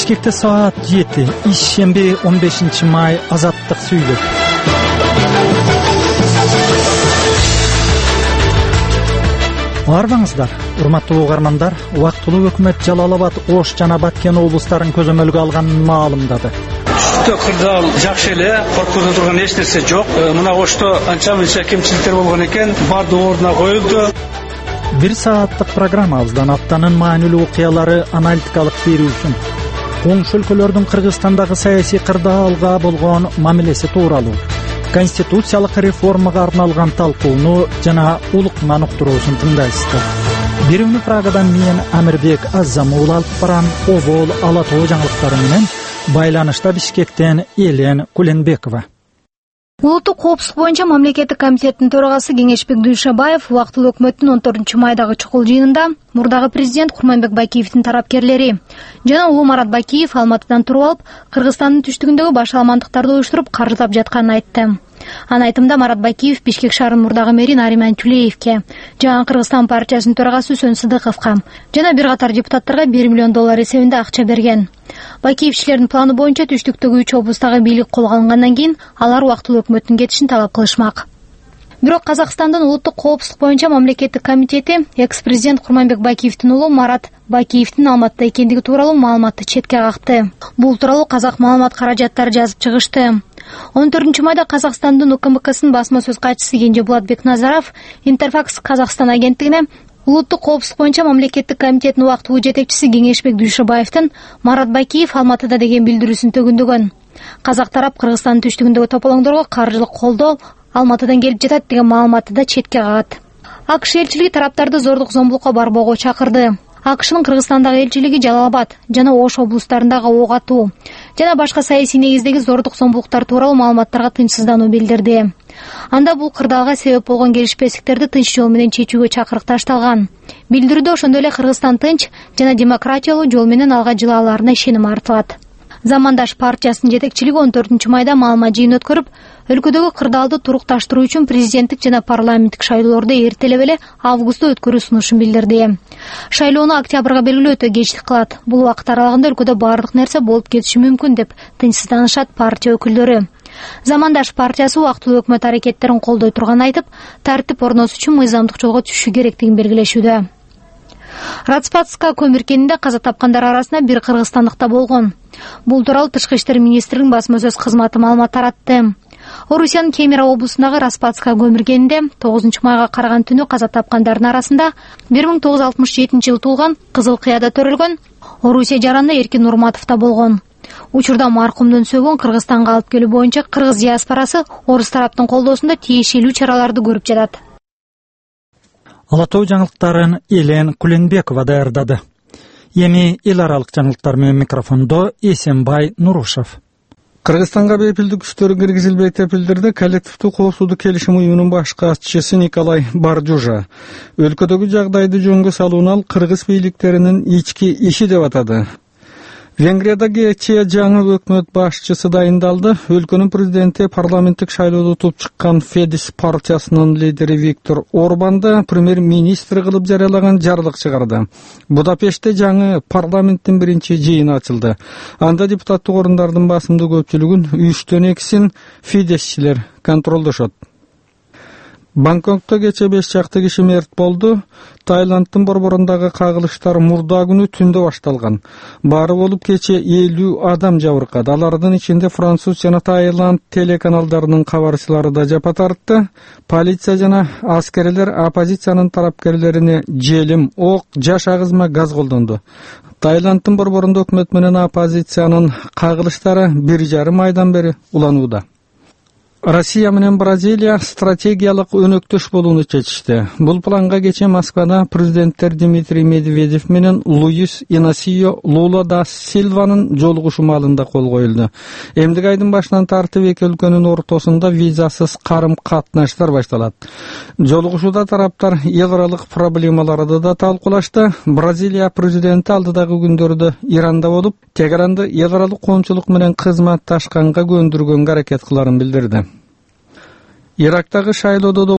Бишкекте саат 7, ишемби 15 май, Азаттык сүйлөп. Арбаңыздар, урматтуу угармандар, убактылуу өкмөт Жалал-Абад, Ош жана Баткен облустарын көзөмөлгө алганын маалымдады. Түштө кырдаал жакшы эле, коркуна турган эч нерсе жок. Мына Ошто анча-мынча кемчиликтер болгон экен, бардыгы ордуна коюлду. Бир сааттык программабыздан аптанын маанилүү окуялары аналитикалык берүүсүн, коңшу өлкөлөрдүн Кыргызстандагы саясий кырдаалга болгон мамилеси тууралуу, конституциялык реформага арналган талкууну жана улуктун уктуруусун тыңдайсыздар. Бирүүнү Прагадан мен Амирбек Аззамул алып барам. Обол Ала Тоо жаңылыктары менен байланышта Бишкектен Элен Куленбекова. Улуттук коопсуздук боюнча мамлекеттик комитеттин төрагасы Кеңешбек Дүйшөбаев убактылуу өкмөттүн 14 майдагы чукул жыйынында мурдагы президент Курманбек Бакиевдин тараптерлери жана Улуу Марат Бакиев Алматыдан туруп алып, Кыргызстандын түштүгүндөгү башаламандыктарды уюштуруп каржылап жатканын айтты. Анын айтымында Марат Бакиев Бишкек шаарынын мурдагы мэри Нариман Тюлеевке, Жаңы Кыргызстан партиясынын төрагасы Үсөн Сыдыковго жана бир катар депутаттарга $1 миллион эсебинде акча берген. Бакиевчилердин планы боюнча түштүктөгү 3 облустагы бийлик колго алынгандан кийин алар убактылуу өкмөттүн кетишин талап кылышмак. Бирок Казакстандын улуттук коопсуздук боюнча мамлекеттик комитети экс-президент Курманбек Бакиевдин уулу Марат Бакиевдин Алматыда экендиги тууралуу маалыматты четке какты. Бул тууралуу Казак маалымат каражаттары жазып чыгышты. 14 майда Казакстандын УКМКсынын басма сөз катчысы Кенжебулат Бекназаров Интерфакс Казакстан агенттигине улуттук коопсуздук боюнча мамлекеттик комитеттин убактылуу жетекчиси Кеңешбек Дүйшөбаевдин Марат Бакиев Алматыда деген билдирүүсүн төгүндөгөн. Казак тарап Кыргызстандын түштүгүндөгү тополоңдорго каржылык колдоо Алматыдан келип жатат деген маалыматты да четке кагат. АКШ элчилиги тараптарды зордук зомбулукка барбоого чакырды. АКШнын Кыргызстандагы элчилиги Жалал-Абад жана Ош облустарындагы ок атуу жана башка саясий негиздеги зордук зомбулуктар тууралуу маалыматтарга тынчсыздануу билдирди. Анда бул кырдаалга себеп болгон келишпестиктерди тынч жол менен чечүүгө чакырыкташталган. Билдирүүдө ошондой эле Кыргызстан тынч жана демократиялуу жол менен алга жыла аларына ишеним артылат. Замандаш партиясынын жетекчилиги 14 майда маалымат жыйын өткөрүп, өлкөдөгү кырдаалды турукташтыруу үчүн президенттик жана парламенттик шайлоолорду эртелеп эле августта өткөрүү сунушун билдирди. Шайлоону октябрга белгилөө өтө кечтик кылат. Бул убакыт аралыгында өлкөдө баардык нерсе болуп кетиши мүмкүн деп тынчсызданышат партия өкүлдөрү. Замандаш партиясы убактылуу өкмөт аракеттерин колдой турганын айтып, тартип орносуу үчүн мыйзамдык жолго түшүшү керектигин белгилешүүдө. Радспатска көмүркенинде каза тапкандар арасында бир кыргызстандык да болгон. Бул тууралуу Тышкы иштер министринин басма сөз кызматы маалымат таратты. Орусиянын Кемерово облусундагы Распатска көмүркенинде 9 майга караган түнү каза тапкандардын арасында 1967 жылы туулган Кызыл Кыяда төрөлгөн Орусия жаранды Эркин Нурматов да болгон. Учурда маркумдун сөөгүн Кыргызстанга алып келүү боюнча кыргыз диаспорасы орус тараптын колдоосунда тиешелүү чараларды көрүп жатат. Ала Тоо жаңылыктарын Элен Куленбекова даярдады. Эми эл аралык жаңылыктар менен микрофондо Эсенбай Нурушев. Кыргызстанга бепилдик күчтөр киргизилбейт деп билдирди коллективдүү коопсуздук келишим уюмунун баш катчысы Николай Баржужа. Өлкөдөгү жагдайды жөнгө салууну ал кыргыз бийликтеринин ички иши деп атады. Венгрияда кечээ жаңы өкмөт башчысы дайындалды. Өлкөнүн президенти парламенттик шайлоодо утуп чыккан Федис партиясынын лидери Виктор Орбанды премьер-министр кылып жарыялаган жарлык чыгарды. Будапештте жаңы парламенттин биринчи жыйыны ачылды. Анда депутаттык орундардын басымдуу көпчүлүгүн 3төн 2син Фидесчилер контролдошот. Бангкокто кечээ 5 чакты киши мерт болду. Таиланддын борборундагы кагылыштар мурда күнү түндө башталган. Баары болуп кечээ 50 адам жабыркады. Алардын ичинде француз жана Таиланд телеканалдарынын кабарчылары да жапа тартты. Полиция жана аскерлер оппозициянын тарапкерлерине желим, ок, жаш агызма газ колдонду. Таиланддын борборунда өкмөт менен оппозициянын кагылыштары 1,5 айдан бери уланууда. Россия менен Бразилия стратегиялык өнөктөш болууну чечишти. Бул планга кечээ Москвада президенттер Дмитрий Медведев менен Луис Инасио Лула да Силванын жолугушуу маалында кол коюлду. Эмдиги айдын башынан тартып эки өлкөнүн ортосунда визасыз карым-катнаштар башталат. Жолугушууда тараптар эл аралык проблемаларды да талкуулашты. Бразилия президенти алдыдагы күндөрдө Иранда болуп, Тегеранды эл аралык коомчулук менен кызматташканга көндүргөнгө аракет кыларын билдирди. Ирактагы шайлоодо